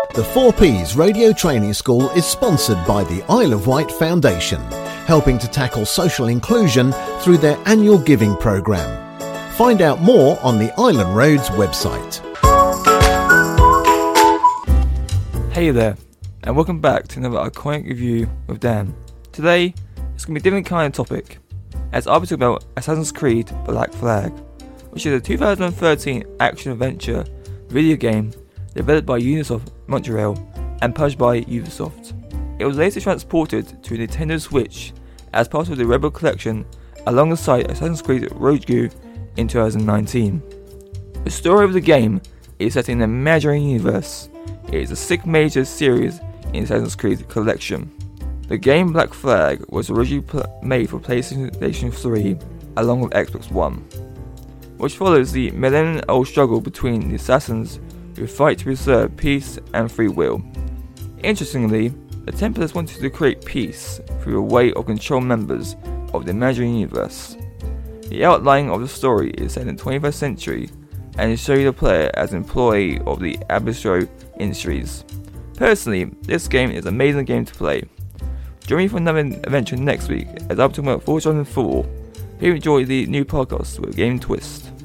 The 4Ps Radio Training School is sponsored by the Isle of Wight Foundation, helping to tackle social inclusion through their annual giving programme. Find out more on the Island Roads website. Hey there, and welcome back to another iconic review with Dan. Today, it's going to be a different kind of topic, as I'll be talking about Assassin's Creed Black Flag, which is a 2013 action-adventure video game developed by Ubisoft Montreal and published by Ubisoft. It was later transported to Nintendo Switch as part of the Rebel Collection alongside Assassin's Creed Rogue in 2019. The story of the game is set in the imaginary universe. It is the sixth major series in Assassin's Creed Collection. The game Black Flag was originally made for PlayStation 3 along with Xbox One, which follows the millennium-old struggle between the assassins who fight to preserve peace and free will. Interestingly, the Templars wanted to create peace through a way of control members of the imaginary universe. The outline of the story is set in the 21st century and is showing the player as an employee of the Abistro Industries. Personally, this game is an amazing game to play. Join me for another adventure next week as I'm talking about Forza Horizon 4. Hope you enjoy the new podcast with Game Twist.